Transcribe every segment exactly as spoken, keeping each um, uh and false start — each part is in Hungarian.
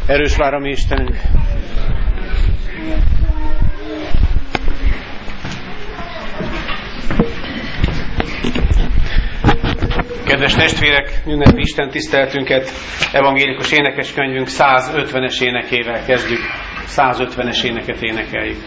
Erős vár a mi Istenünk. Kedves testvérek, ünnepi Isten tiszteletünket evangélikus énekeskönyvünk százötvenes énekével kezdjük. százötvenes éneket énekeljük.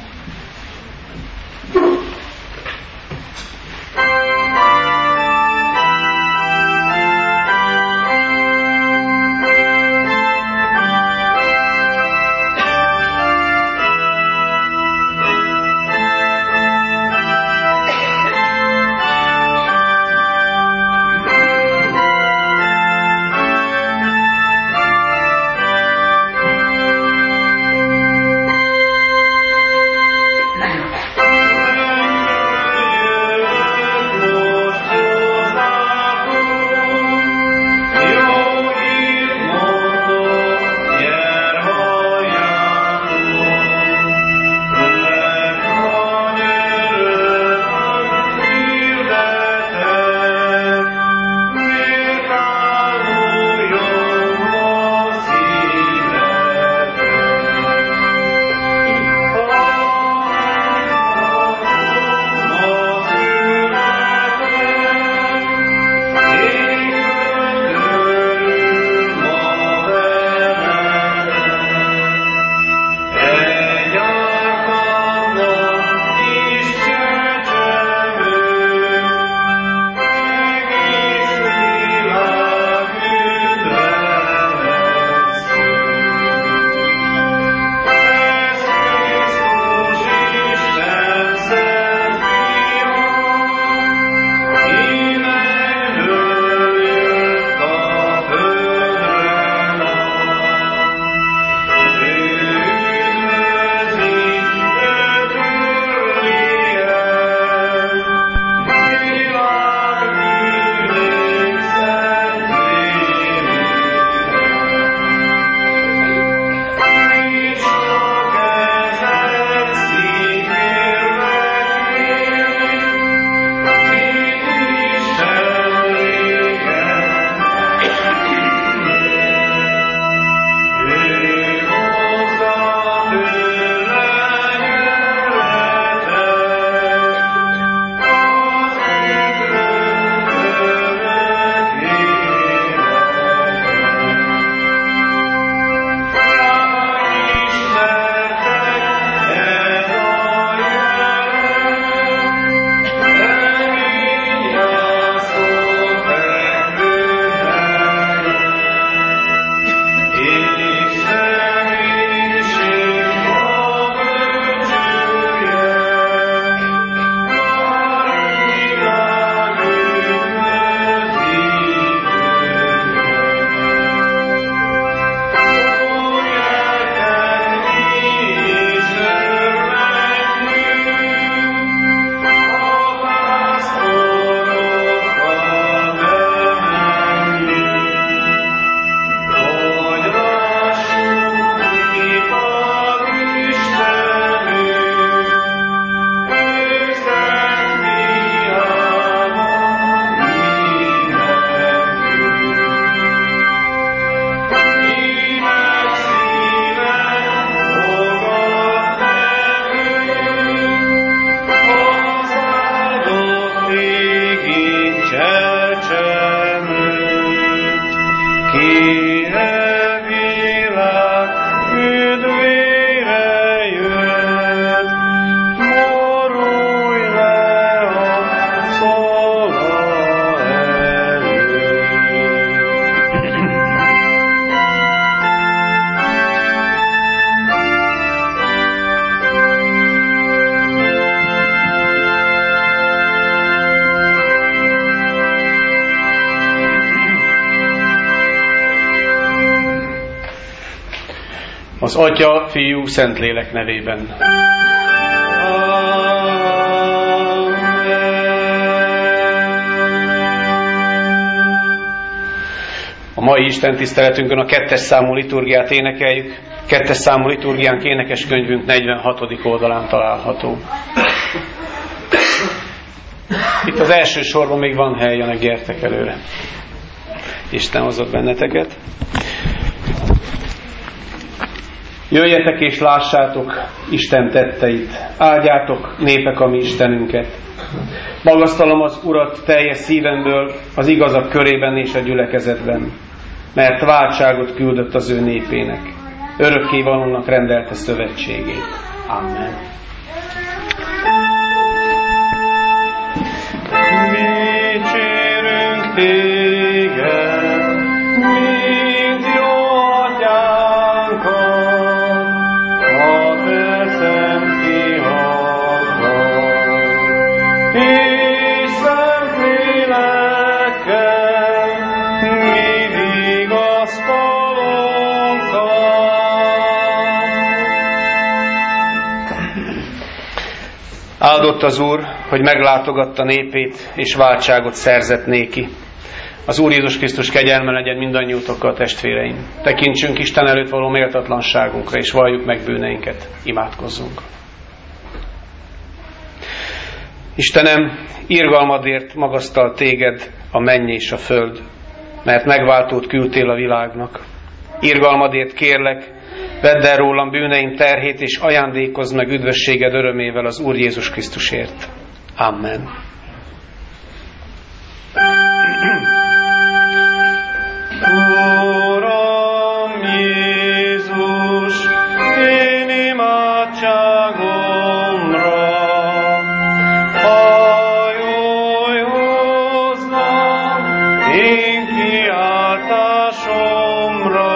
Az Atya, Fiú, Szentlélek nevében. A mai Isten tiszteletünkön a kettes számú liturgiát énekeljük. Kettes számú liturgiánk énekeskönyvünk negyvenhatodik oldalán található. Itt az első sorban még van hely, jönnek, gyertek előre. Isten hozott benneteket. Jöjjetek és lássátok Isten tetteit, áldjátok népek a mi Istenünket. Magasztalom az Urat teljes szívemből, az igazak körében és a gyülekezetben, mert váltságot küldött az ő népének, örökkévalónak rendelte szövetségét. Amen. Dicsérünk téged, mint jó atyánkat, a te szent fiadnak, és szent lélekkel mi vigasztalunk. Áldott az Úr, hogy meglátogatta népét, és váltságot szerzett néki. Az Úr Jézus Krisztus kegyelme legyen mindannyiutokkal, testvéreim. Tekintsünk Isten előtt való méltatlanságunkra, és valljuk meg bűneinket. Imádkozzunk. Istenem, irgalmadért magasztal téged a menny és a föld, mert megváltót küldtél a világnak. Irgalmadért kérlek, vedd el rólam bűneim terhét, és ajándékozz meg üdvösséged örömével az Úr Jézus Krisztusért. Amen. Uram Jézus, én imádságomra hajolj hozzám, én kiáltásomra,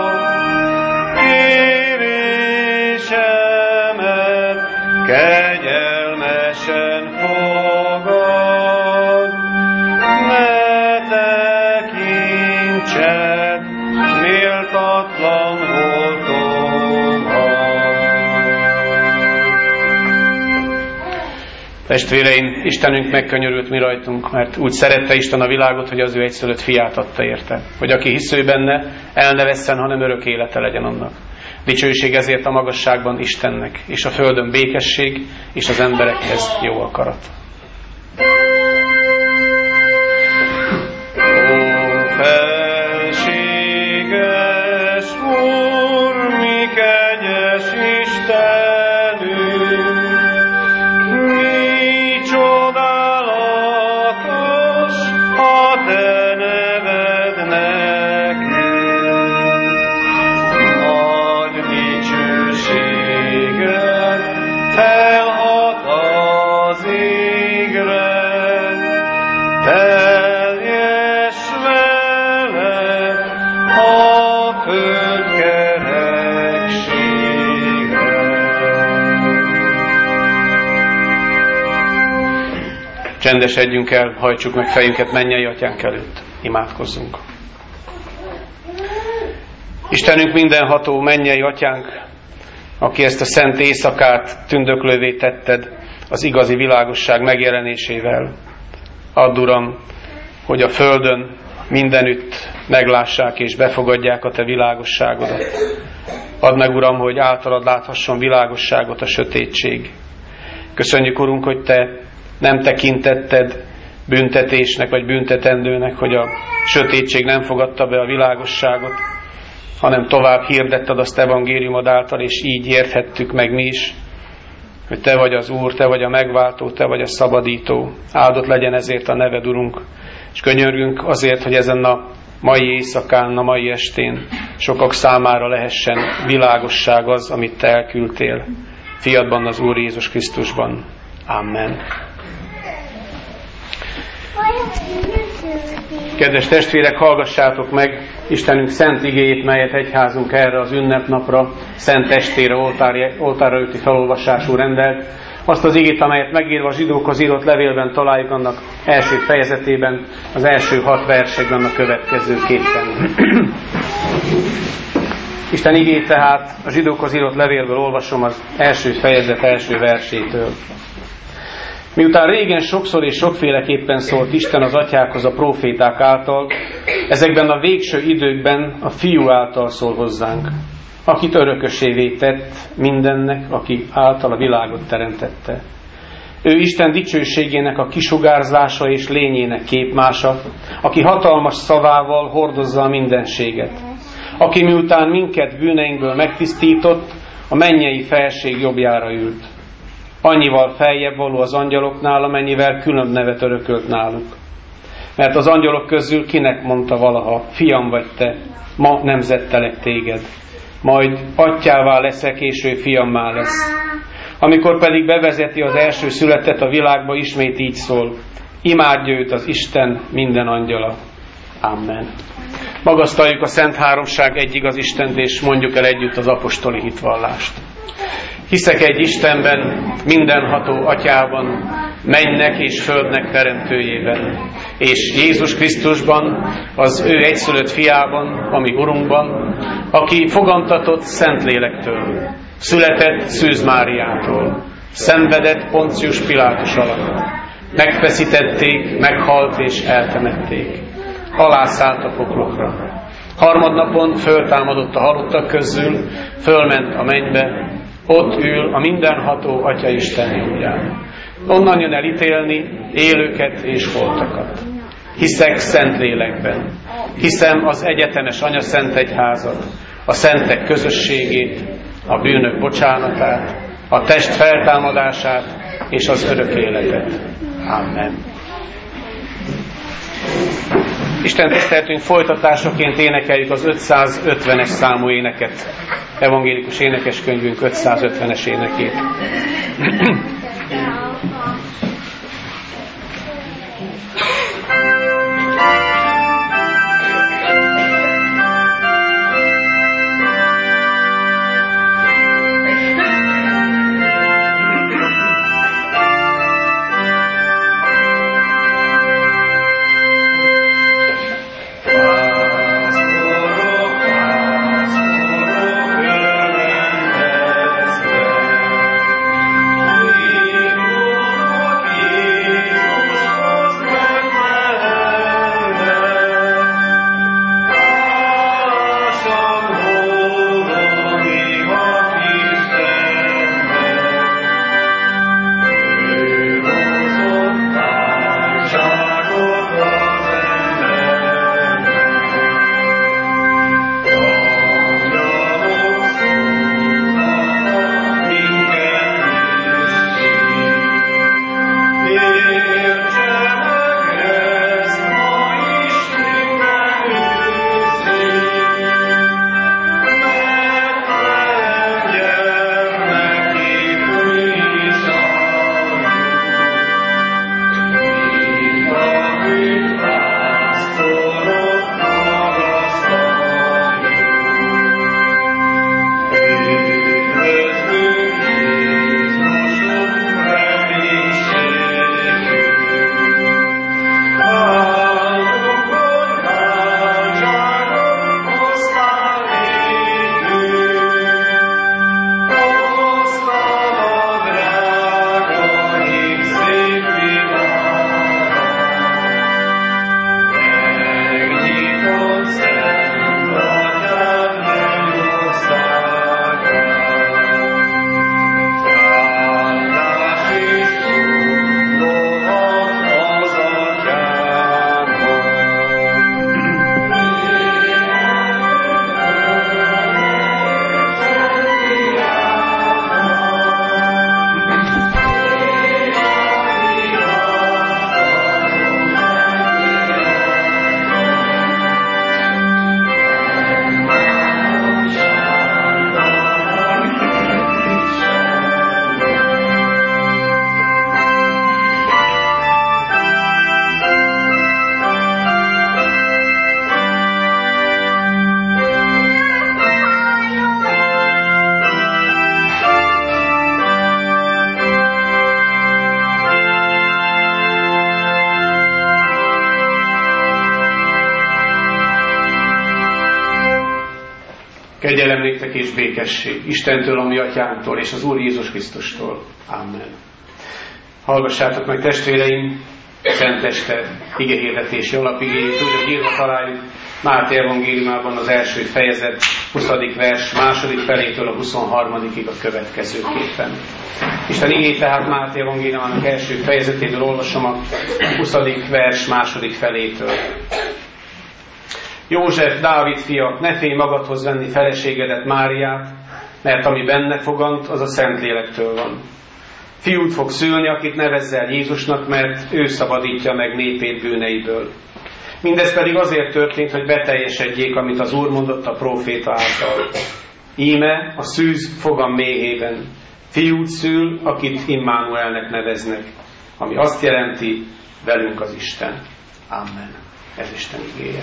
kérésemet kegyelmesen fogad, ne tekintsed méltatlan voltomat. Testvéreim, Istenünk megkönyörült mi rajtunk, mert úgy szerette Isten a világot, hogy az ő egyszülött fiát adta érte, hogy aki hisz ő benne, el ne vesszen, hanem örök élete legyen annak. Dicsőség ezért a magasságban Istennek, és a földön békesség, és az emberekhez jó akarat. Ó, felséges Úr, mi kegyes Istenünk, mi csodálatos a te neved nekünk. Nagy dicsőséged felhat az égre, teljes vele a föld kereksége. Csendesedjünk el, hajtsuk meg fejünket mennyei atyánk előtt. Imádkozzunk. Istenünk mindenható, mennyei atyánk, aki ezt a szent éjszakát tündöklővé tetted az igazi világosság megjelenésével. Add, Uram, hogy a földön mindenütt meglássák és befogadják a te világosságodat. Add meg, Uram, hogy általad láthasson világosságot a sötétség. Köszönjük, Urunk, hogy te nem tekintetted büntetésnek vagy büntetendőnek, hogy a sötétség nem fogadta be a világosságot, hanem tovább hirdetted azt evangéliumod által, és így érthettük meg mi is, hogy te vagy az Úr, te vagy a megváltó, te vagy a szabadító. Áldott legyen ezért a neved, Urunk, és könyörgünk azért, hogy ezen a mai éjszakán, a mai estén sokak számára lehessen világosság az, amit te elküldtél. Fiadban, az Úr Jézus Krisztusban. Amen. Kedves testvérek, hallgassátok meg Istenünk szent igéjét, melyet egyházunk erre az ünnepnapra, szent estére, oltárra előtti felolvasású rendelt. Azt az igét, amelyet megírva a zsidókhoz írott levélben találjuk, annak első fejezetében, az első hat versekben a következőképpen. Isten igét tehát a zsidókhoz írott levélből olvasom az első fejezet első versétől. Miután régen sokszor és sokféleképpen szólt Isten az atyákhoz a próféták által, ezekben a végső időkben a Fiú által szól hozzánk, akit örökösévé tett mindennek, aki által a világot teremtette. Ő Isten dicsőségének a kisugárzása és lényének képmása, aki hatalmas szavával hordozza a mindenséget, aki miután minket bűneinkből megtisztított, a mennyei felség jobbjára ült. Annyival feljebb való az angyaloknál, amennyivel külön nevet örökölt náluk. Mert az angyalok közül kinek mondta valaha, fiam vagy te, ma nemzettelek téged, majd atyává leszek, és ő fiammá lesz. Amikor pedig bevezeti az első születet a világba, ismét így szól, imádja őt az Isten minden angyala. Amen. Magasztaljuk a Szent Háromság egy igaz Istent, és mondjuk el együtt az apostoli hitvallást. Hiszek egy Istenben, mindenható Atyában, mennynek és földnek teremtőjében, és Jézus Krisztusban, az ő egyszülött fiában, ami Urunkban, aki fogantatott Szentlélektől, született Szűz Máriától, szenvedett Poncius Pilátus alatt, megfeszítették, meghalt és eltemették, alászállt a poklokra. Harmadnapon föltámadott a halottak közül, fölment a mennybe, ott ül a mindenható Atya Isten jobbján. Onnan jön elítélni élőket és holtakat. Hiszek Szentlélekben, hiszem az egyetemes Anya Szent Egyházat, a szentek közösségét, a bűnök bocsánatát, a test feltámadását és az örök életet. Amen. Isten tiszteletünk folytatásaként énekeljük az ötszázötvenes számú éneket, evangélikus énekeskönyvünk ötszázötvenes énekét. Kegyelem néktek és békesség Istentől, a mi atyánktól és az Úr Jézus Krisztustól. Amen. Hallgassátok meg, testvéreim, szenteste igehirdetési alapigéjét, úgy, hogy írva találjuk Máté evangéliumában az első fejezet, huszadik vers, második felétől a huszonharmadikig a következőképpen. Isten igény tehát Máté evangéliumának első fejezetéből olvasom a huszadik vers második felétől. József, Dávid fia, ne félj magadhoz venni feleségedet, Máriát, mert ami benne fogant, az a Szentlélektől van. Fiút fog szülni, akit nevezzel Jézusnak, mert ő szabadítja meg népét bűneiből. Mindez pedig azért történt, hogy beteljesedjék, amit az Úr mondott a próféta által. Íme a szűz fogam méhében. Fiút szül, akit Immanuelnek neveznek, ami azt jelenti, velünk az Isten. Amen. Ez Isten igéje.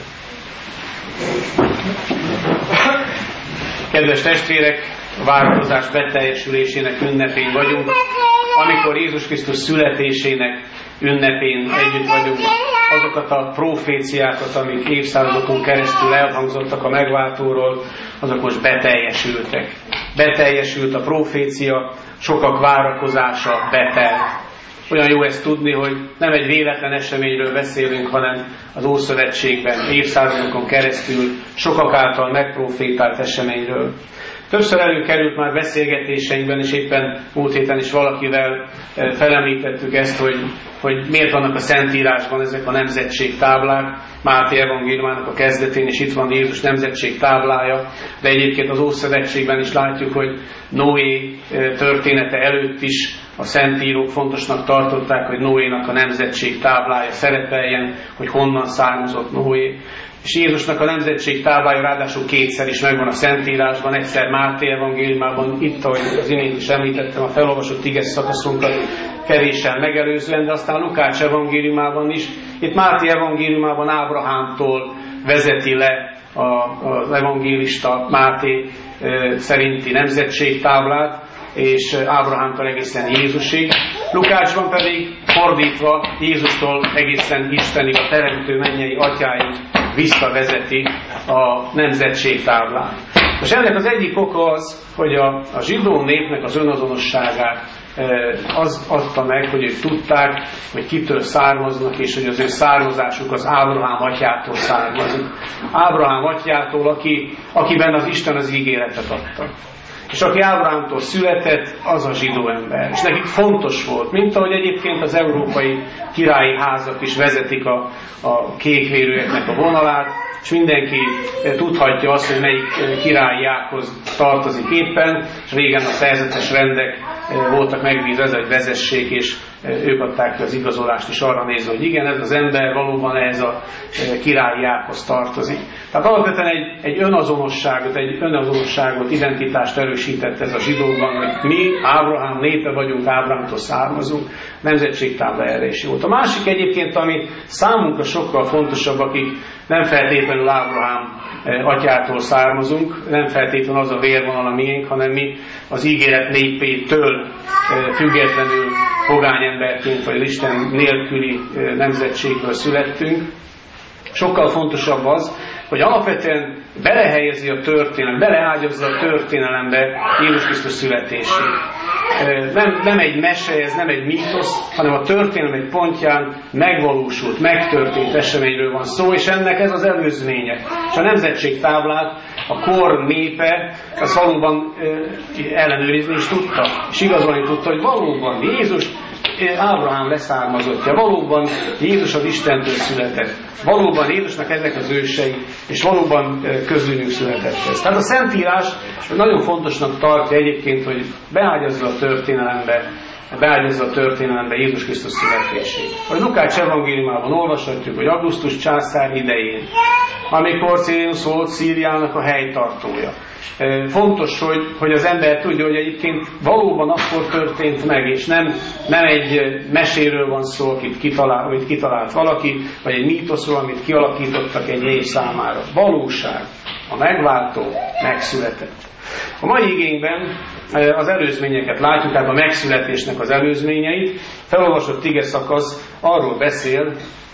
Kedves testvérek, a várakozás beteljesülésének ünnepén vagyunk, amikor Jézus Krisztus születésének ünnepén együtt vagyunk. Azokat a proféciákat, amik évszázadokon keresztül elhangzottak a megváltóról, azok most beteljesültek. Beteljesült a profécia, sokak várakozása betelt. Olyan jó ezt tudni, hogy nem egy véletlen eseményről beszélünk, hanem az Ószövetségben évszázadokon keresztül sokak által megprofétált eseményről. Többször előkerült már beszélgetéseinkben, és éppen múlt héten is valakivel felemlítettük ezt, hogy, hogy miért vannak a Szentírásban ezek a nemzetségtáblák. Máté evangéliumának a kezdetén is itt van Jézus nemzetségtáblája, de egyébként az Ószövetségben is látjuk, hogy Noé története előtt is a szentírók fontosnak tartották, hogy Noénak a nemzetségtáblája szerepeljen, hogy honnan származott Noé. És Jézusnak a nemzetségtáblája ráadásul kétszer is megvan a Szentírásban, egyszer Máté evangéliumában, itt, ahogy az imént is említettem, a felolvasott ige szakaszunkat kevéssel megelőzően, de aztán Lukács evangéliumában is. Itt Máté evangéliumában Ábrahámtól vezeti le az evangélista Máté szerinti nemzetségtáblát, és Ábrahámtól egészen Jézusig. Lukácsban pedig fordítva Jézustól egészen Istenig, a teremtő mennyei atyáig visszavezeti a nemzetségtáblát. Most ennek az egyik oka az, hogy a, a zsidó népnek az önazonosságát az adta meg, hogy ők tudták, hogy kitől származnak, és hogy az ő származásuk az Ábrahám atyától származik. Ábrahám atyától, aki, akiben az Isten az ígéretet adta. És aki Ábrahámtól született, az a zsidó ember. És nekik fontos volt, mint ahogy egyébként az európai királyi házak is vezetik a, a kékvérűeknek a vonalát, és mindenki tudhatja azt, hogy melyik királyi ághoz tartozik éppen, és régen a szerzetes rendek voltak megbízva ezzel, hogy vezessék, és ők adták ki az igazolást is arra nézve, hogy igen, ez az ember valóban ehhez a királyi ághoz tartozik. Tehát alapvetően egy, egy önazonosságot, egy önazonosságot, identitást erősített ez a zsidóban, hogy mi Ábrahám népe vagyunk, Ábrahámtól származunk, nemzetségtábla erre is volt. A másik egyébként, ami számunkra sokkal fontosabb, akik nem feltétlenül Ábrahám atyától származunk, nem feltétlenül az a vérvonal a miénk, hanem mi az ígéret népétől függetlenül pogányemberként, vagy Isten nélküli nemzetségből születtünk. Sokkal fontosabb az, hogy alapvetően belehelyezi a történelem, beleágyazza a történelembe Jézus Krisztus születését. Nem, nem egy mese, ez nem egy mítosz, hanem a történelem egy pontján megvalósult, megtörtént eseményről van szó, és ennek ez az előzménye. És a nemzetségtáblát a kor népe az valóban ellenőrizni is tudta, és igazolni tudta, hogy valóban Jézus Ábrahám leszármazottja, valóban Jézus az Istentől született, valóban Jézusnak ezek az ősei, és valóban közülünk született ez. Tehát a Szentírás nagyon fontosnak tartja egyébként, hogy beágyazza a történelembe, beágyazza a történelembe Jézus Krisztus születését. A Lukács evangéliumában olvashatjuk, hogy Augustus császár idején, amikor Célius volt Szíriának a helytartója. Fontos, hogy, hogy az ember tudja, hogy egyébként valóban akkor történt meg, és nem, nem egy meséről van szó, akit kitalált, vagy kitalált valaki, vagy egy mítoszról, amit kialakítottak egy név számára. Valóság, a megváltó megszületett. A mai igényben az előzményeket látjuk, tehát a megszületésnek az előzményeit. Felolvasott ige szakasz arról beszél,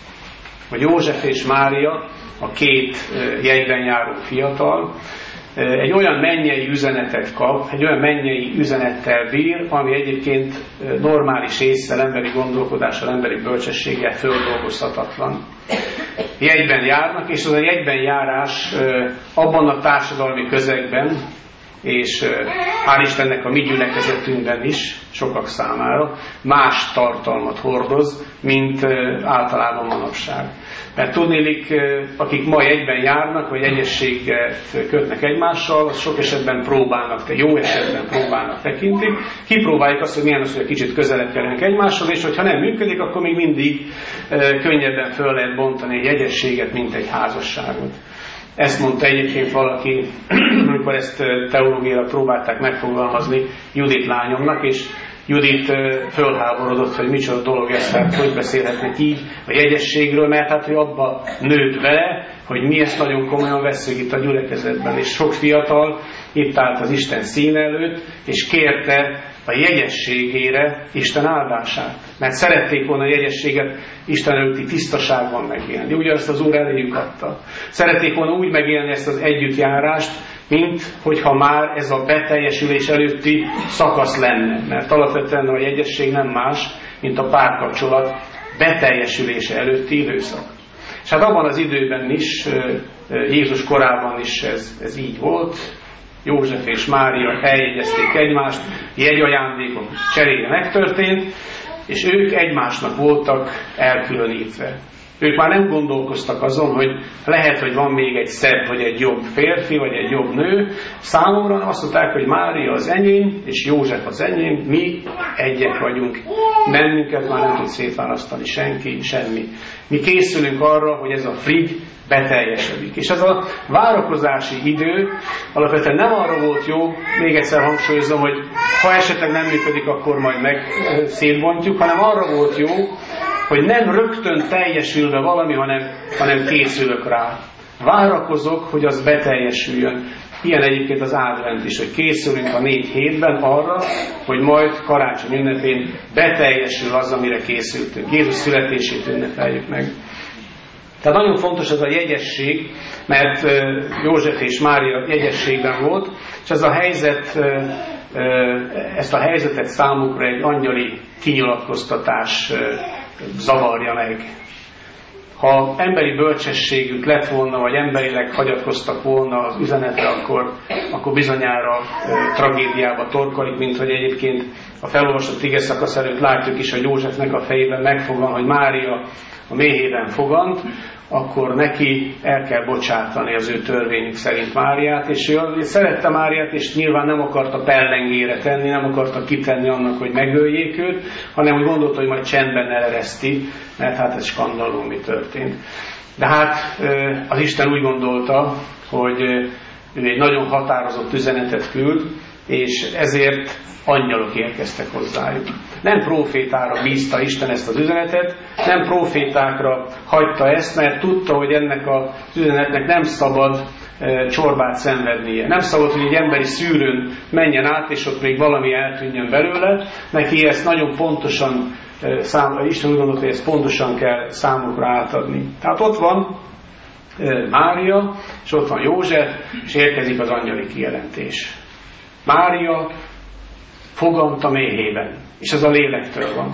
hogy József és Mária, a két jegyben járó fiatal, egy olyan mennyei üzenetet kap, egy olyan mennyei üzenettel bír, ami egyébként normális ésszel, emberi gondolkodással, emberi bölcsességgel földolgozhatatlan. Jegyben járnak, és az a jegyben járás abban a társadalmi közegben, és hál' Istennek a mi gyülekezetünkben is sokak számára más tartalmat hordoz, mint általában manapság. Mert tudnélik, akik ma egyben járnak, vagy egyességet kötnek egymással, az sok esetben próbálnak, jó esetben próbálnak tekinteni. Kipróbáljuk azt, hogy milyen az, hogy egy kicsit közelebb kerülünk egymáshoz, és hogyha nem működik, akkor még mindig könnyebben föl lehet bontani egy egyességet, mint egy házasságot. Ezt mondta egyébként valaki, amikor ezt teológiailag próbálták megfogalmazni Judit lányomnak, és Judit fölháborodott, hogy micsoda dolog ez, tehát hogy beszélhetnek így a jegyességről, mert hát ő abba nőtt vele, hogy mi ezt nagyon komolyan vesszük itt a gyülekezetben. És sok fiatal itt állt az Isten színe előtt, és kérte a jegyességére Isten áldását. Mert szerették volna a jegyességet Isten előtti tisztaságban megélni. Ugyanazt az Úr eléjük adta. Szerették volna úgy megélni ezt az együttjárást, mint hogyha már ez a beteljesülés előtti szakasz lenne. Mert alapvetően a jegyesség nem más, mint a párkapcsolat beteljesülése előtti időszak. És hát abban az időben is, Jézus korában is ez, ez így volt. József és Mária eljegyezték egymást, jegyajándékok cseréje megtörtént, és ők egymásnak voltak elkülönítve. Ők már nem gondolkoztak azon, hogy lehet, hogy van még egy szebb, vagy egy jobb férfi, vagy egy jobb nő. Számomra azt mondták, hogy Mária az enyém, és József az enyém, mi egyek vagyunk. Bennünket már nem tud szétválasztani senki, semmi. Mi készülünk arra, hogy ez a frigy beteljesedik. És ez a várakozási idő alapvetően nem arra volt jó, még egyszer hangsúlyozom, hogy ha esetleg nem működik, akkor majd meg szétbontjuk, hanem arra volt jó, hogy nem rögtön teljesülve valami, hanem, hanem készülök rá. Várakozok, hogy az beteljesüljön. Ilyen egyébként az advent is, hogy készülünk a négy hétben arra, hogy majd karácsony ünnepén beteljesül az, amire készültünk. Jézus születését ünnepeljük meg. Tehát nagyon fontos ez a jegyesség, mert József és Mária jegyességben volt, és ez a helyzet, ezt a helyzetet számukra egy angyali kinyilatkoztatás zavarja meg. Ha emberi bölcsességük lett volna, vagy emberileg hagyatkoztak volna az üzenetre, akkor, akkor bizonyára e, tragédiába torkolik, mint hogy egyébként a felolvasott ige szakasz előtt látjuk is, hogy Józsefnek a fejében megfogan, hogy Mária a méhében fogant, akkor neki el kell bocsátani az ő törvényük szerint Máriát, és ő szerette Máriát, és nyilván nem akarta pellengére tenni, nem akarta kitenni annak, hogy megöljék őt, hanem úgy gondolta, hogy majd csendben elereszti, mert hát ez skandalum, mi történt. De hát az Isten úgy gondolta, hogy ő egy nagyon határozott üzenetet küld, és ezért angyalok érkeztek hozzájuk. Nem profétára bízta Isten ezt az üzenetet, nem profétákra hagyta ezt, mert tudta, hogy ennek az üzenetnek nem szabad e, csorbát szenvednie. Nem szabad, hogy egy emberi szűrőn menjen át, és ott még valami eltűnjön belőle. Neki ezt nagyon pontosan, e, szám, Isten úgy gondolta, hogy ezt pontosan kell számukra átadni. Tehát ott van e, Mária, és ott van József, és érkezik az angyali kijelentés. Mária fogant a méhében, és ez a lélektől van.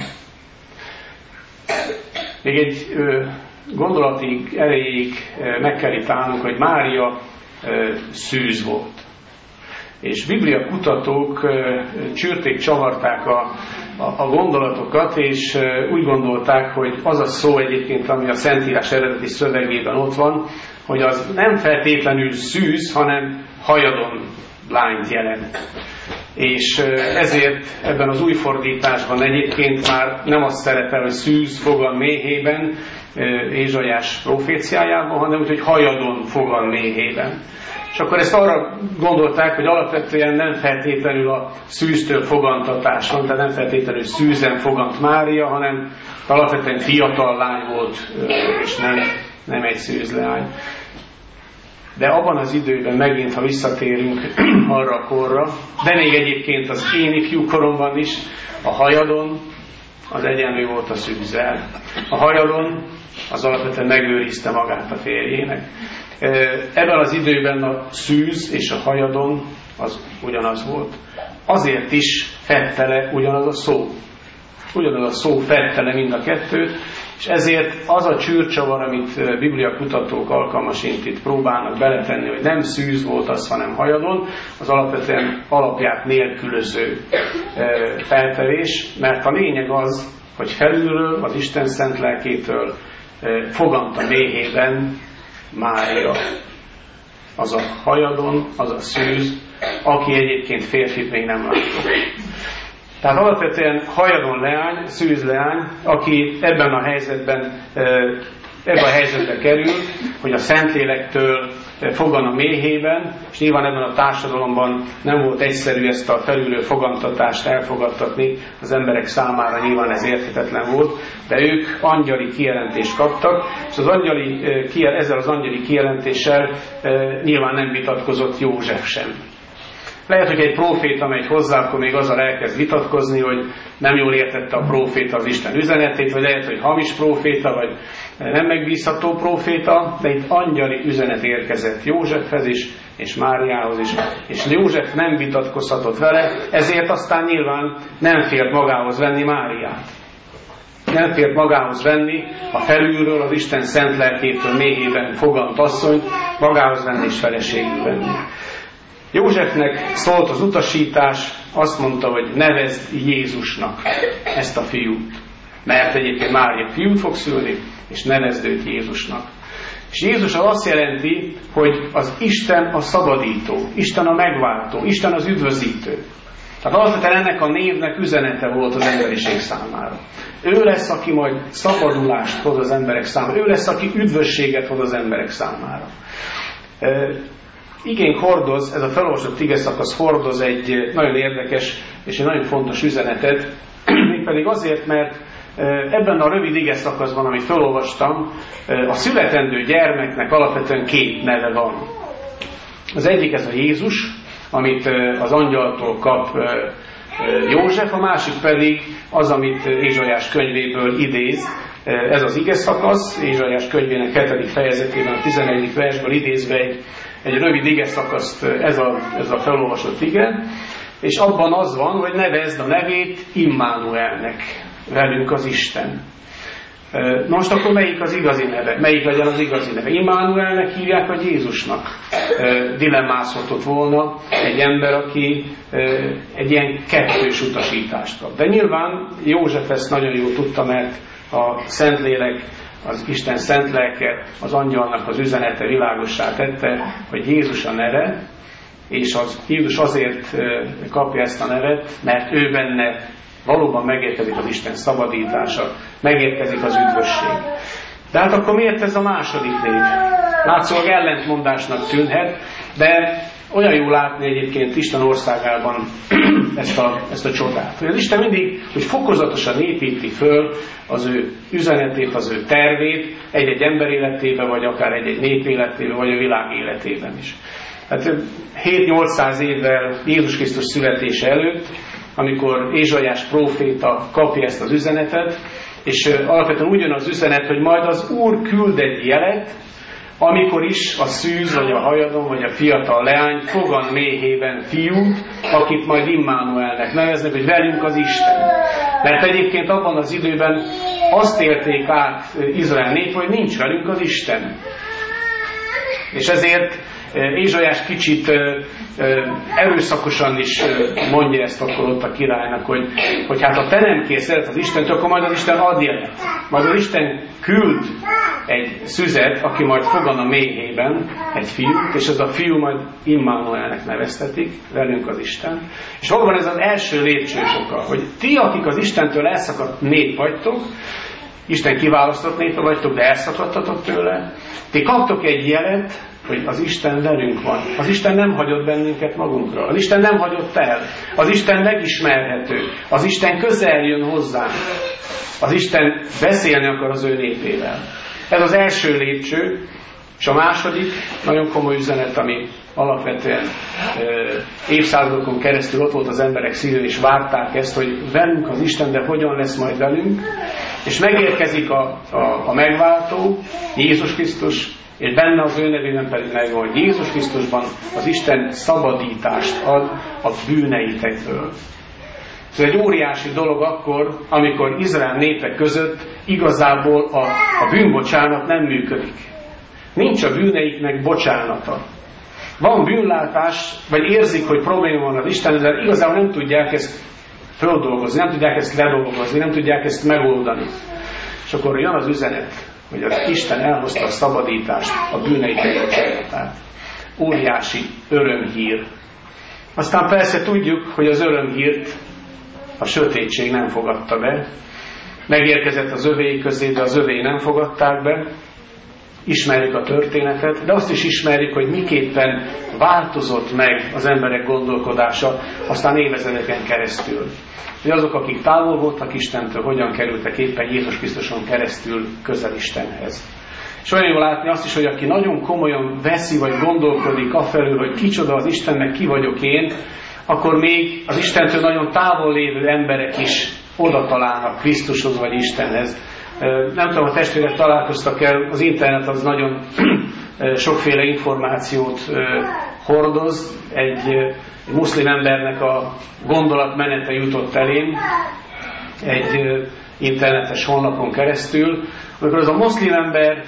Még egy ö, gondolatig erejéig ö, meg kell itt állnunk, hogy Mária ö, szűz volt. És biblia kutatók ö, csürték, csavarták a, a, a gondolatokat, és ö, úgy gondolták, hogy az a szó egyébként, ami a Szentírás eredeti szövegében ott van, hogy az nem feltétlenül szűz, hanem hajadon lányt jelent. És ezért ebben az új fordításban egyébként már nem az szerepel, hogy szűz fogan méhében, Ézsaiás proféciájában, hanem úgy, hogy hajadon fogan méhében. És akkor ezt arra gondolták, hogy alapvetően nem feltétlenül a szűztől fogantatás van, tehát nem feltétlenül szűzen fogant Mária, hanem alapvetően fiatal lány volt, és nem, nem egy szűzleány. De abban az időben megint, ha visszatérünk arra a korra, de még egyébként az én ifjú koromban is, a hajadon az egyenlő volt a szűzzel. A hajadon az alapvetően megőrizte magát a férjének. Ebben az időben a szűz és a hajadon az ugyanaz volt. Azért is fette le ugyanaz a szó. Ugyanaz a szó fette le mind a kettőt, És ezért az a csűrcsavar, amit bibliakutatók alkalmasint itt próbálnak beletenni, hogy nem szűz volt az, hanem hajadon, az alapvetően alapját nélkülöző feltevés, mert a lényeg az, hogy felülről, az Isten szent lelkétől fogant a méhében Mária. Az a hajadon, az a szűz, aki egyébként férfit még nem látott. Tehát alapvetően hajadon leány, szűz leány, aki ebben a helyzetben, ebben a helyzetbe kerül, hogy a Szentlélektől fogan a méhében, és nyilván ebben a társadalomban nem volt egyszerű ezt a felülő fogantatást elfogadtatni, az emberek számára nyilván ez érthetetlen volt, de ők angyali kijelentést kaptak, és az angyali, ezzel az angyali kijelentéssel nyilván nem vitatkozott József sem. Lehet, hogy egy próféta megy hozzá, akkor még azzal elkezd vitatkozni, hogy nem jól értette a próféta az Isten üzenetét, vagy lehet, hogy hamis próféta, vagy nem megbízható próféta, de itt angyali üzenet érkezett Józsefhez is, és Máriához is, és József nem vitatkozhatott vele, ezért aztán nyilván nem félt magához venni Máriát. Nem félt magához venni a felülről, az Isten szent lelkétől méhében fogant asszonyt, magához venni és feleségül venni. Józsefnek szólt az utasítás, azt mondta, hogy nevezd Jézusnak ezt a fiút. Mert egyébként Mária fiút fog szülni, és nevezd őt Jézusnak. És Jézus azt jelenti, hogy az Isten a szabadító, Isten a megváltó, Isten az üdvözítő. Tehát alapvetően ennek a névnek üzenete volt az emberiség számára. Ő lesz, aki majd szabadulást hoz az emberek számára. Ő lesz, aki üdvösséget hoz az emberek számára. Igény hordoz, ez a felolvasott igeszakasz hordoz egy nagyon érdekes és egy nagyon fontos üzenetet, mégpedig azért, mert ebben a rövid igeszakaszban, amit felolvastam, a születendő gyermeknek alapvetően két neve van. Az egyik ez a Jézus, amit az angyaltól kap József, a másik pedig az, amit Ézsaiás könyvéből idéz. Ez az igeszakasz, Ézsaiás könyvének hetedik fejezetében, a tizenegyedik versből idézve egy Egy rövid ige szakaszt ez a, ez a felolvasott ige, és abban az van, hogy nevezd a nevét Immanuelnek, velünk az Isten. Na most akkor melyik az igazi neve? Melyik legyen az igazi neve? Immanuelnek hívják, vagy Jézusnak? Dilemmázhatott volna egy ember, aki egy ilyen kettős utasítást kap. De nyilván József ezt nagyon jól tudta, mert a Szentlélek, az Isten szent lelke, az angyalnak az üzenete világossá tette, hogy Jézus a neve, és az, Jézus azért kapja ezt a nevet, mert ő benne valóban megérkezik az Isten szabadítása, megérkezik az üdvösség. De hát akkor miért ez a második név? Látszólag ellentmondásnak tűnhet, de olyan jó látni egyébként Isten országában ezt a, ezt a csodát. Hogy az Isten mindig, hogy fokozatosan építi föl az ő üzenetét, az ő tervét egy-egy ember életébe, vagy akár egy-egy nép életébe, vagy a világ életében is. Hát hét-nyolcszáz évvel Jézus Krisztus születése előtt, amikor Ézsaiás próféta kapja ezt az üzenetet, és alapvetően úgy jön az üzenet, hogy majd az Úr küld egy jelet, amikor is a szűz, vagy a hajadon, vagy a fiatal leány fogan méhében fiút, akit majd Immanuelnek neveznek, hogy velünk az Isten. Mert egyébként abban az időben azt élték át Izrael nép, hogy nincs velünk az Isten. És ezért Ézsaiás kicsit erőszakosan is mondja ezt akkor ott a királynak, hogy, hogy hát ha te nem készített az Istent, akkor majd az Isten ad jelet. Majd az Isten küld egy szüzet, aki majd fogan a méhében egy fiút, és ez a fiú majd Immanuelnek neveztetik, velünk az Isten. És valóban ez az első lépcsőfoka, hogy ti, akik az Istentől elszakadt nép vagytok, Isten kiválasztott népe vagytok, de elszakadtatok tőle, ti kaptok egy jelet, hogy az Isten velünk van. Az Isten nem hagyott bennünket magunkra. Az Isten nem hagyott el. Az Isten megismerhető. Az Isten közel jön hozzánk. Az Isten beszélni akar az ő népével. Ez az első lépcső, és a második nagyon komoly üzenet, ami alapvetően ö, évszázadokon keresztül ott volt az emberek szívén, és várták ezt, hogy velünk az Isten, de hogyan lesz majd velünk, és megérkezik a, a, a megváltó, Jézus Krisztus, és benne az ő nevében pedig megvan, hogy Jézus Krisztusban az Isten szabadítást ad a bűneitekből. Ez egy óriási dolog akkor, amikor Izrael népe között igazából a, a bűnbocsánat nem működik. Nincs a bűneiknek bocsánata. Van bűnlátás, vagy érzik, hogy probléma van az Isten, de igazából nem tudják ezt földolgozni, nem tudják ezt ledolgozni, nem tudják ezt megoldani. És akkor jön az üzenet, hogy az Isten elhozta a szabadítást, a bűneiknek bocsánatát. Óriási örömhír. Aztán persze tudjuk, hogy az örömhírt a sötétség nem fogadta be. Megérkezett az övéi közé, de az övéi nem fogadták be. Ismerjük a történetet, de azt is ismerjük, hogy miképpen változott meg az emberek gondolkodása, aztán évezredeken keresztül. Hogy azok, akik távol voltak Istentől, hogyan kerültek éppen Jézus Krisztuson keresztül közel Istenhez. És olyan jó látni azt is, hogy aki nagyon komolyan veszi, vagy gondolkodik afelől, hogy kicsoda az Istennek, ki vagyok én, akkor még az Istentől nagyon távol lévő emberek is oda találnak Krisztushoz, vagy Istenhez. Nem tudom, a testvérek találkoztak el, az internet az nagyon sokféle információt hordoz. Egy muszlim embernek a gondolatmenete jutott elém egy internetes honlapon keresztül, amikor az a muszlim ember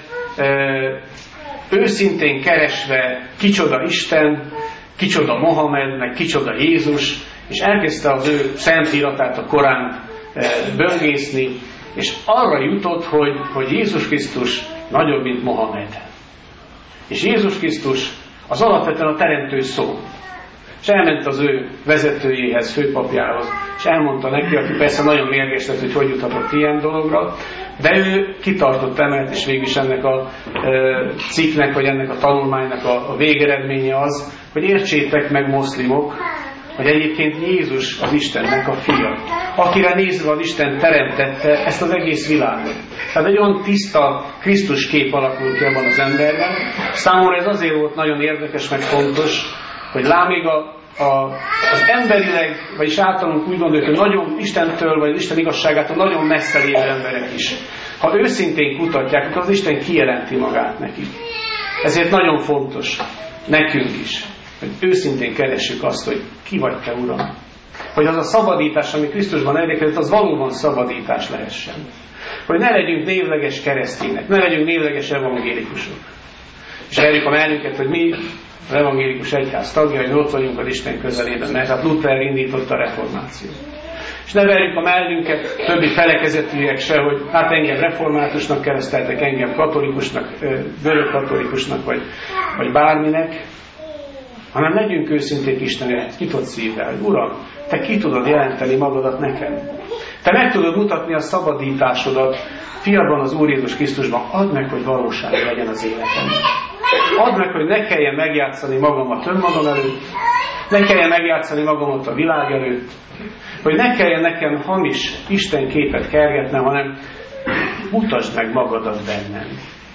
őszintén keresve kicsoda Isten, kicsoda Mohamed, meg kicsoda Jézus, és elkezdte az ő szentíratát, a Koránt böngészni, és arra jutott, hogy, hogy Jézus Krisztus nagyobb, mint Mohamed. És Jézus Krisztus az alapvetően a teremtő szó. És elment az ő vezetőjéhez, főpapjához, és elmondta neki, aki persze nagyon mérges lett, hogy hogy juthatott ilyen dologra, de ő kitartott emelt, és végül is ennek a e, cikknek, vagy ennek a tanulmánynak a, a végeredménye az, hogy értsétek meg, moszlimok, hogy egyébként Jézus az Istennek a fia, akire nézve az Isten teremtette ezt az egész világot. Tehát egy olyan tiszta Krisztus kép alakult ki abban az emberben. Számomra ez azért volt nagyon érdekes, meg fontos, hogy lám még a, a, az emberileg, vagyis általunk úgy gondoljuk, hogy nagyon Istentől, vagy Isten igazságától nagyon messze lévő emberek is. Ha őszintén kutatják, akkor az Isten kijelenti magát nekik. Ezért nagyon fontos nekünk is, hogy őszintén keressük azt, hogy ki vagy te, Uram. Hogy az a szabadítás, ami Krisztusban elérkezett, az valóban szabadítás lehessen. Hogy ne legyünk névleges keresztények, ne legyünk névleges evangélikusok. És verjük a mellünket, hogy mi az evangélikus egyház tagjai, hogy ott vagyunk az Isten közelében, mert hát Luther indította a reformációt. És ne verjük a mellünket többi felekezetűek se, hogy hát engem reformátusnak kereszteltek, engem katolikusnak, görög katolikusnak, vagy, vagy bárminek, hanem legyünk őszinték Istenért, nyitott szívvel, hogy Uram, te ki tudod jelenteni magadat nekem. Te meg tudod mutatni a szabadításodat fiadban, az Úr Jézus Krisztusban. Add meg, hogy valóság legyen az életemben. Add meg, hogy ne kelljen megjátszani magamat önmagam előtt, ne kelljen megjátszani magamat a világ előtt, hogy ne kelljen nekem hamis Isten képet kergetnem, hanem mutasd meg magadat bennem.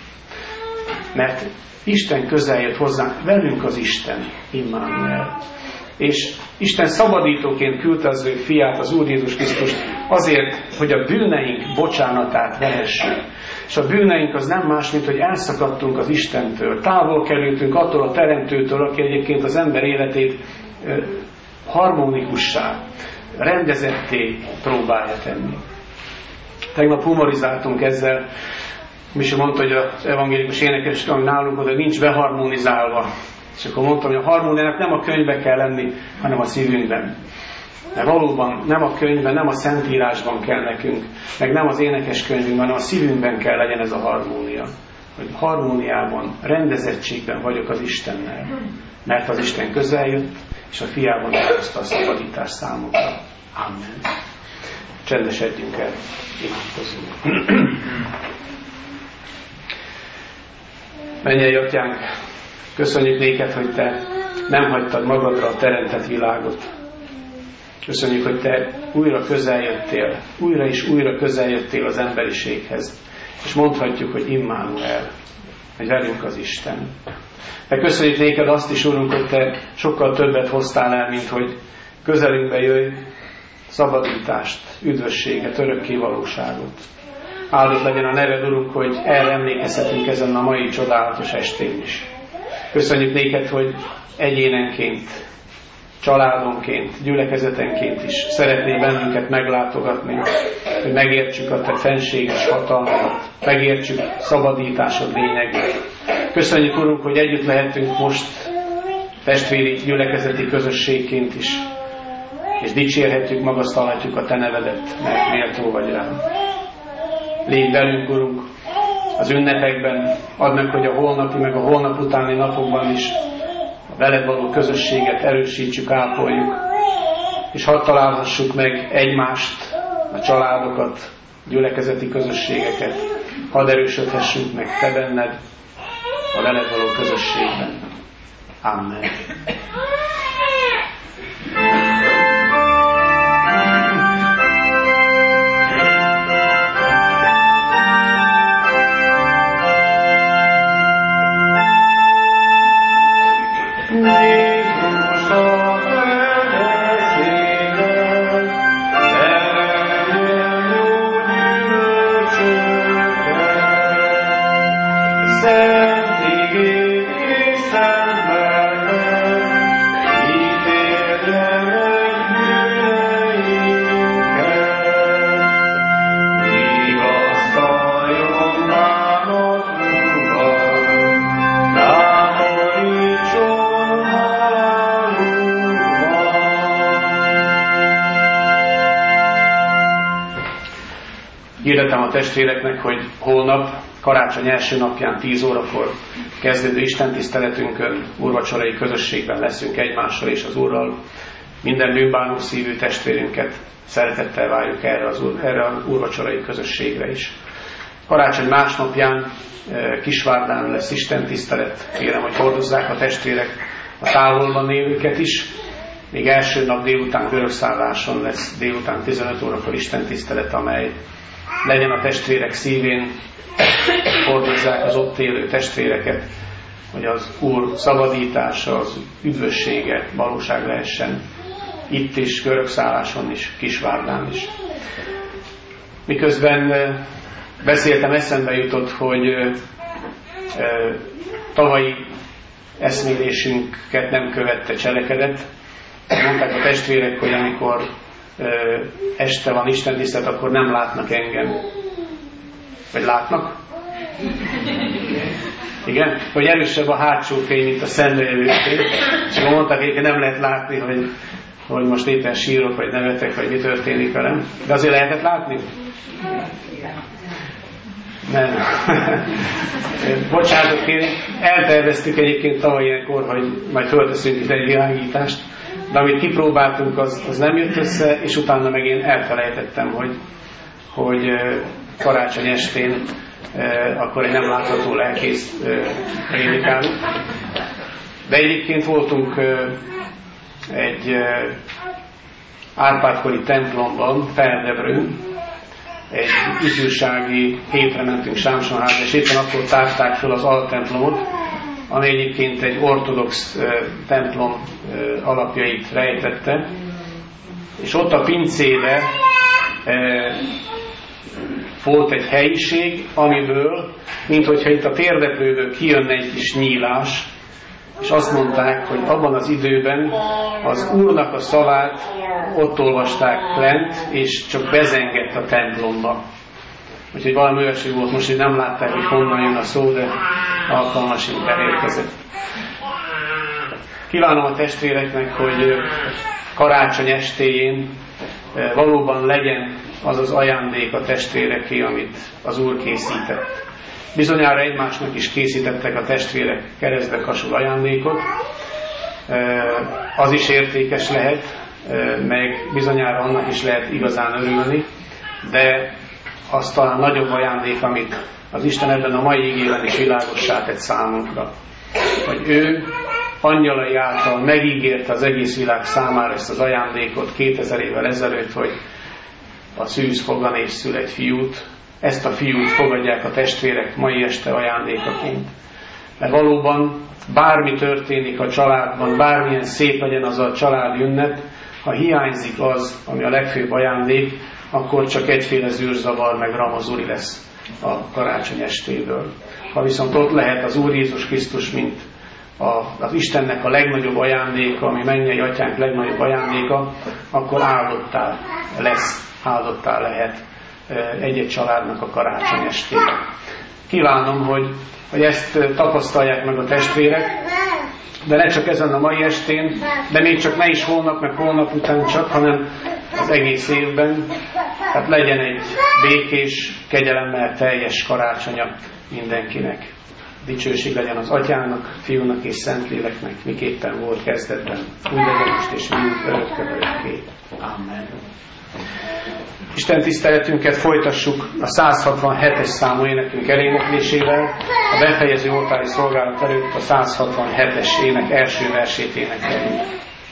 Mert Isten közel jött hozzánk, velünk az Isten, Immanuel. És Isten szabadítóként küldte az ő fiát, az Úr Jézus Krisztust azért, hogy a bűneink bocsánatát vehessük. És a bűneink az nem más, mint hogy elszakadtunk az Istentől, távol kerültünk attól a teremtőtől, aki egyébként az ember életét harmonikussá, rendezetté próbálja tenni. Tegnap humorizáltunk ezzel, Misi mondta, hogy az evangélikus énekes, ami nálunk, hogy nincs beharmonizálva. És akkor mondtam, hogy a harmóniának nem a könyvbe kell lenni, hanem a szívünkben. De valóban nem a könyvben, nem a Szentírásban kell nekünk, meg nem az énekes könyvünkben, hanem a szívünkben kell legyen ez a harmónia. Hogy harmóniában, rendezettségben vagyok az Istennel. Mert az Isten közel jött, és a fiában elhozta a szabadítás számukra. Amen. Csendesedjünk el, imádkozzunk. Mennyei Atyánk, köszönjük néked, hogy te nem hagytad magadra a teremtett világot. Köszönjük, hogy te újra közeljöttél, újra és újra közeljöttél az emberiséghez. És mondhatjuk, hogy Immanuel, hogy velünk az Isten. De köszönjük néked azt is, Úrunk, hogy te sokkal többet hoztál el, mint hogy közelünkbe jöjj, szabadítást, üdvösséget, örökké valóságot. Áldott legyen a neved, Urunk, hogy erre emlékezhetünk ezen a mai csodálatos estén is. Köszönjük néked, hogy egyénenként családonként, gyülekezetenként is szeretné bennünket meglátogatni, hogy megértsük a te fenséges hatalmat, megértsük szabadításod lényegét. Köszönjük, Urunk, hogy együtt lehetünk most testvéri gyülekezeti közösségként is, és dicsérhetjük, magasztalhatjuk a te nevedet, mert méltó vagy rám. Légy velünk, Urunk, az ünnepekben, add meg, hogy a holnapi, meg a holnap utáni napokban is a veled való közösséget erősítsük, ápoljuk, és hadd találhassuk meg egymást, a családokat, gyülekezeti közösségeket, hadd erősödhessünk meg te benned, a veled való közösségben. Amen. Hirdetem a testvéreknek, hogy holnap, karácsony első napján tíz órakor kezdődő istentiszteletünkön, úrvacsorai közösségben leszünk egymással és az Úrral. Minden bűnbánó szívű testvérünket szeretettel várjuk erre az, úr, erre az úrvacsorai közösségre is. Karácsony másnapján Kisvárdán lesz istentisztelet. Kérem, hogy hordozzák a testvérek a távolban élőket is. Még első nap délután görögszálláson lesz délután tizenöt órakor istentisztelet, amely legyen a testvérek szívén, hordozzák az ott élő testvéreket, hogy az Úr szabadítása, az üdvössége valóság lehessen itt is, görögszálláson is, Kisvárdán is. Miközben beszéltem, eszembe jutott, hogy tavalyi eszmélésünket nem követte cselekedet. Mondták a testvérek, hogy amikor este van istentisztelet, akkor nem látnak engem. Vagy látnak? Igen? Hogy erősebb a hátsó fény, mint a szemlélőfény. És akkor mondták, hogy nem lehet látni, hogy, hogy most éppen sírok, vagy nevetek, vagy mi történik velem. De azért lehetett látni? Nem. Bocsánatot kérni. Elterveztük egyébként tavaly ilyenkor, hogy majd fölteszünk itt egy világítást, de amit kipróbáltunk, az, az nem jött össze, és utána meg én elfelejtettem, hogy, hogy karácsony estén akkor egy nem látható lelkész prédikálunk. De egyébként voltunk egy Árpád-kori templomban, Feldebrőn, egy ifjúsági hétre mentünk Sámsonházba, és éppen akkor tárták fel az altemplomot, ami egyébként egy ortodox uh, templom uh, alapjait rejtette, és ott a pincébe uh, volt egy helyiség, amiből, minthogyha itt a térdeplőből kijönne egy kis nyílás, és azt mondták, hogy abban az időben az Úrnak a szavát ott olvasták lent, és csak bezengett a templomba. Úgyhogy valami olyasmi volt most, hogy nem látták, hogy honnan jön a szó, de alkalmasint elérkezett. Kívánom a testvéreknek, hogy karácsony estéjén valóban legyen az az ajándék a testvéreké, amit az Úr készített. Bizonyára egymásnak is készítettek a testvérek keresztbe kasul ajándékot. Az is értékes lehet, meg bizonyára annak is lehet igazán örülni, de az talán nagyobb ajándék, amit az Isten ebben a mai igében is világossá tett számunkra. Hogy ő angyalai által megígérte az egész világ számára ezt az ajándékot kétezer évvel ezelőtt, hogy a szűz fogan és szül egy fiút. Ezt a fiút fogadják a testvérek mai este ajándékaként. Mert valóban bármi történik a családban, bármilyen szép legyen az a családi ünnep, ha hiányzik az, ami a legfőbb ajándék, akkor csak egyféle zűrzavar meg ramazuri lesz a karácsony estéből. Ha viszont ott lehet az Úr Jézus Krisztus, mint a, az Istennek a legnagyobb ajándéka, ami mennyei atyánk legnagyobb ajándéka, akkor áldottá lesz, áldottá lehet egy-egy családnak a karácsony estében. Kívánom, hogy, hogy ezt tapasztalják meg a testvérek, de ne csak ezen a mai estén, de még csak ne is holnap, meg holnap után csak, hanem az egész évben. Tehát legyen egy békés, kegyelemmel teljes karácsonya mindenkinek. Dicsőség legyen az Atyának, Fiúnak és Szentléleknek, miképpen volt kezdetben, úgy legyen most és mind örökké örökké. Amen. Isten tiszteletünket folytassuk a száz hatvanhetes számú énekünk eléneklésével. A befejező oltári szolgálat előtt a száz hatvanhetes ének első versét énekeljük.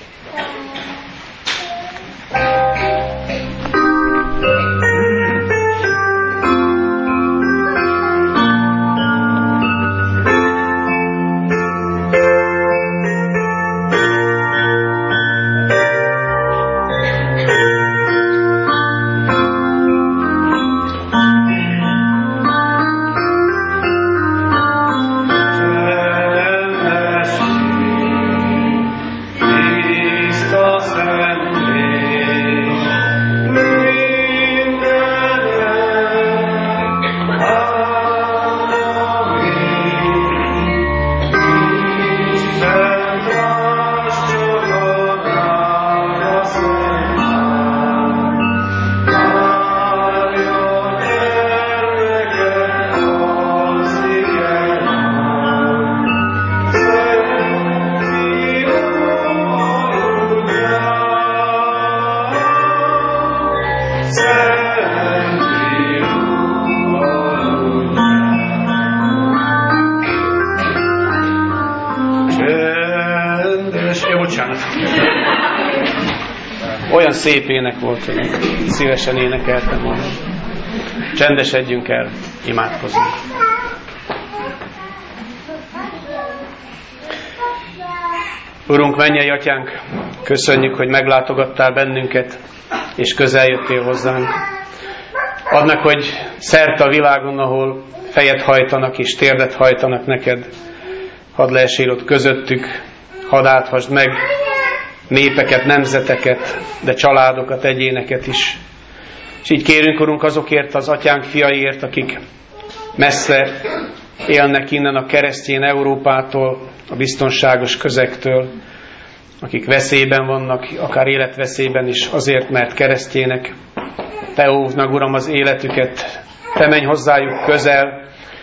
Olyan szép ének volt, hogy szívesen énekeltem volna. Csendesedjünk el, imádkozzunk. Urunk, mennyei atyánk, köszönjük, hogy meglátogattál bennünket, és közel jöttél hozzánk. Add meg, hogy szerte a világon, ahol fejet hajtanak és térdet hajtanak neked, hadd lehessél ott közöttük, hadd áthasd meg népeket, nemzeteket, de családokat, egyéneket is. És így kérünk, Urunk, azokért az atyánk fiaiért, akik messze élnek innen a keresztény Európától, a biztonságos közektől, akik veszélyben vannak, akár életveszélyben is, azért, mert keresztjének. Te óvd meg, Uram, az életüket, Te menj hozzájuk közel,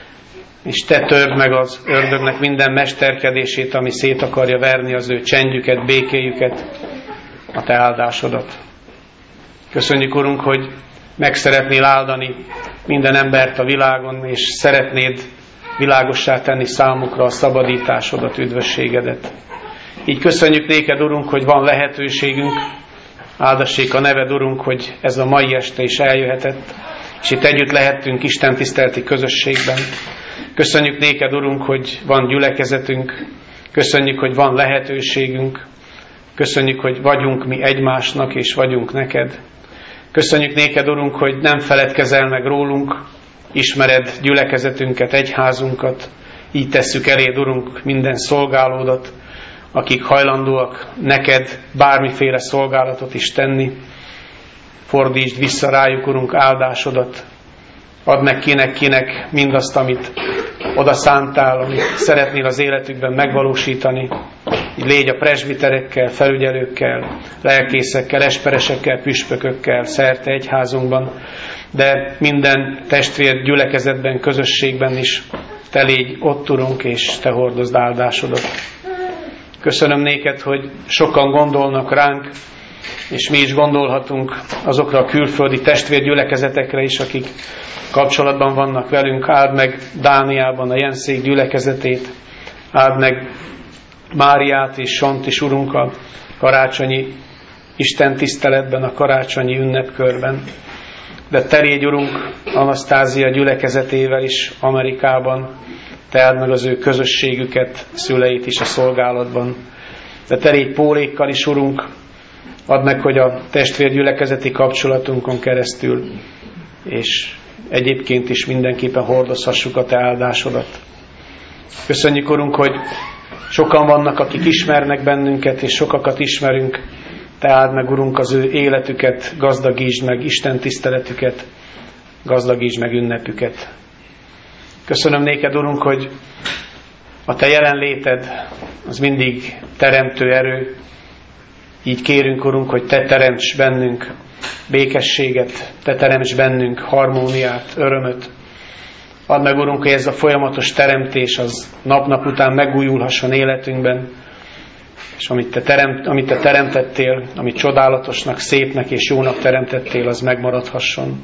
és Te törd meg az ördögnek minden mesterkedését, ami szét akarja verni az ő csendjüket, békéjüket, a Te áldásodat. Köszönjük, Urunk, hogy meg szeretnél áldani minden embert a világon, és szeretnéd világossá tenni számukra a szabadításodat, üdvösségedet. Így köszönjük néked, Urunk, hogy van lehetőségünk, áldassék a neved, Urunk, hogy ez a mai este is eljöhetett, és itt együtt lehettünk Isten tiszteleti közösségben. Köszönjük néked, Urunk, hogy van gyülekezetünk, köszönjük, hogy van lehetőségünk, köszönjük, hogy vagyunk mi egymásnak, és vagyunk neked. Köszönjük néked, Urunk, hogy nem feledkezel meg rólunk, ismered gyülekezetünket, egyházunkat, így tesszük eléd, Urunk, minden szolgálódat, akik hajlandóak neked bármiféle szolgálatot is tenni. Fordítsd vissza rájuk, Urunk, áldásodat. Add meg kinek-kinek mindazt, amit oda szántál, amit szeretnél az életükben megvalósítani. Így légy a presbiterekkel, felügyelőkkel, lelkészekkel, esperesekkel, püspökökkel, szerte egyházunkban, de minden testvér gyülekezetben, közösségben is Te légy ott, Urunk, és Te hordozd áldásodat. Köszönöm néked, hogy sokan gondolnak ránk, és mi is gondolhatunk azokra a külföldi testvérgyülekezetekre is, akik kapcsolatban vannak velünk. Áld meg Dániában a Jenszék gyülekezetét, áld meg Máriát és Sant is, Urunk, a karácsonyi Isten tiszteletben, a karácsonyi ünnepkörben. De Te légy, Urunk, Anasztázia gyülekezetével is Amerikában, Te áld meg az ő közösségüket, szüleit is a szolgálatban. De Te légy Pólékkal is, Urunk, add meg, hogy a testvérgyülekezeti kapcsolatunkon keresztül, és egyébként is mindenképpen hordozhassuk a Te áldásodat. Köszönjük, Urunk, hogy Sokan vannak, akik ismernek bennünket, és sokakat ismerünk. Te áld meg, Urunk, az ő életüket, gazdagítsd meg Isten tiszteletüket, gazdagítsd meg ünnepüket. Köszönöm néked, Urunk, hogy a Te jelenléted az mindig teremtő erő. Így kérünk, Urunk, hogy Te teremts bennünk békességet, Te teremts bennünk harmóniát, örömöt. Add meg, Urunk, hogy ez a folyamatos teremtés az nap-nap után megújulhasson életünkben, és amit te, teremt, amit te teremtettél, amit csodálatosnak, szépnek és jónak teremtettél, az megmaradhasson.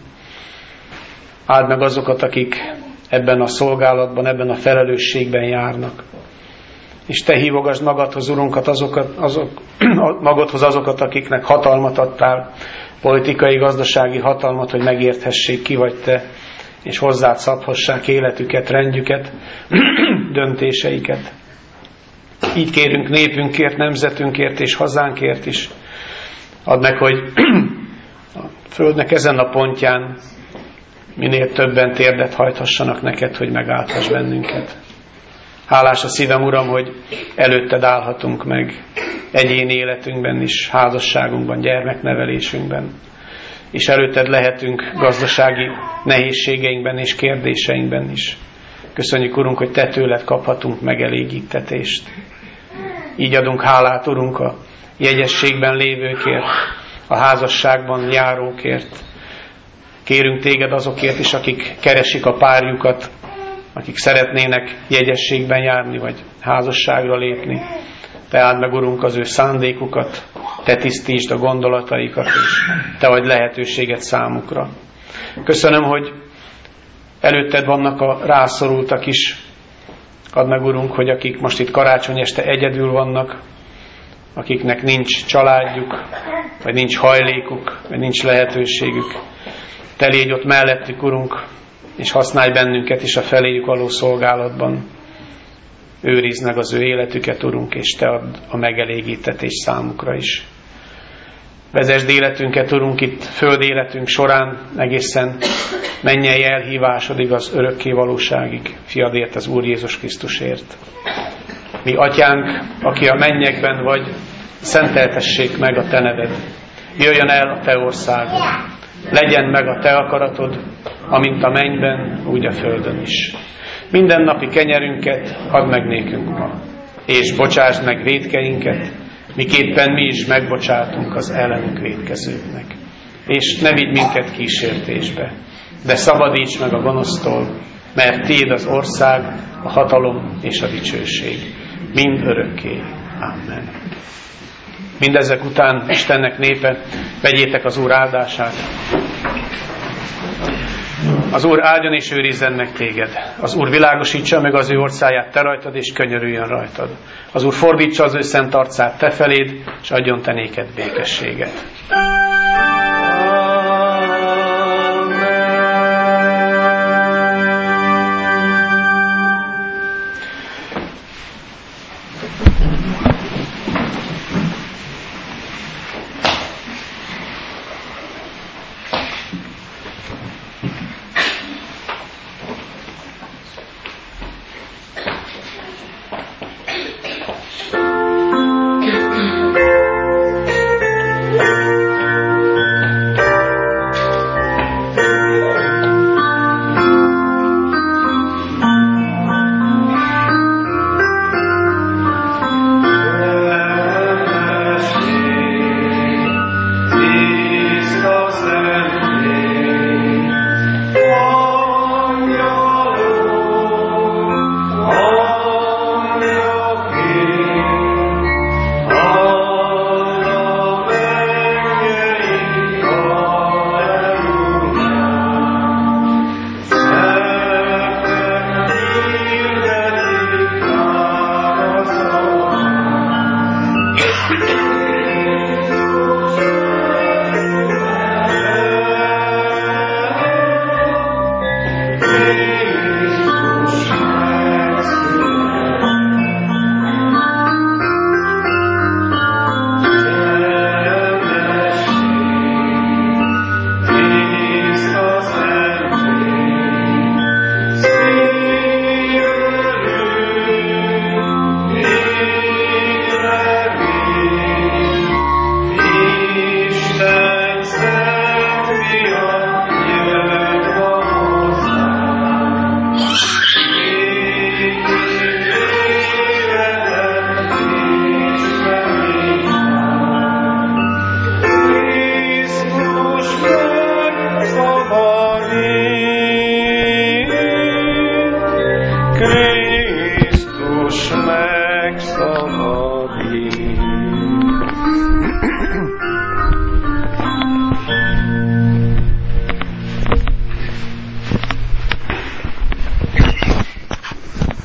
Áld meg azokat, akik ebben a szolgálatban, ebben a felelősségben járnak. És Te hívogasd magadhoz, Urunkat, azokat, azok, magadhoz azokat, akiknek hatalmat adtál, politikai, gazdasági hatalmat, hogy megérthessék, ki vagy Te, és hozzád szabhassák életüket, rendjüket, döntéseiket. Így kérünk népünkért, nemzetünkért és hazánkért is. Add meg, hogy a Földnek ezen a pontján minél többen térdet hajthassanak neked, hogy megállhass bennünket. Hálás a szívem, Uram, hogy előtted állhatunk meg egyéni életünkben is, házasságunkban, gyermeknevelésünkben. És előtted lehetünk gazdasági nehézségeinkben és kérdéseinkben is. Köszönjük, Urunk, hogy Te tőled kaphatunk megelégítetést. Így adunk hálát, Urunk, a jegyességben lévőkért, a házasságban járókért. Kérünk Téged azokért is, akik keresik a párjukat, akik szeretnének jegyességben járni, vagy házasságra lépni. Te áld meg, Urunk, az ő szándékukat, Te tisztítsd a gondolataikat, és Te adj lehetőséget számukra. Köszönöm, hogy előtted vannak a rászorultak is. Add meg, Urunk, hogy akik most itt karácsony este egyedül vannak, akiknek nincs családjuk, vagy nincs hajlékuk, vagy nincs lehetőségük, Te légy ott mellettük, Urunk, és használj bennünket is a feléjük való szolgálatban. Őrizd meg az ő életüket, Urunk, és Te add a megelégítetés számukra is. Vezesd életünket, Urunk, itt föld életünk során egészen mennyei elhívásodig az örökké valóságig, Fiadért, az Úr Jézus Krisztusért. Mi Atyánk, aki a mennyekben vagy, szenteltessék meg a Te neved. Jöjjön el a Te országod. Legyen meg a Te akaratod, amint a mennyben, úgy a földön is. Minden napi kenyerünket add meg nékünk ma, és bocsásd meg vétkeinket, miképpen mi is megbocsátunk az ellenünk vétkezőknek. És ne vigy minket kísértésbe, de szabadíts meg a gonosztól, mert Tiéd az ország, a hatalom és a dicsőség, mind örökké. Amen. Mindezek után, Istennek népe, vegyétek az Úr áldását. Az Úr áldjon és őrizzen meg téged. Az Úr világosítsa meg az ő orcáját te rajtad, és könyörüljön rajtad. Az Úr fordítsa az ő szent arcát te feléd, és adjon te néked békességet.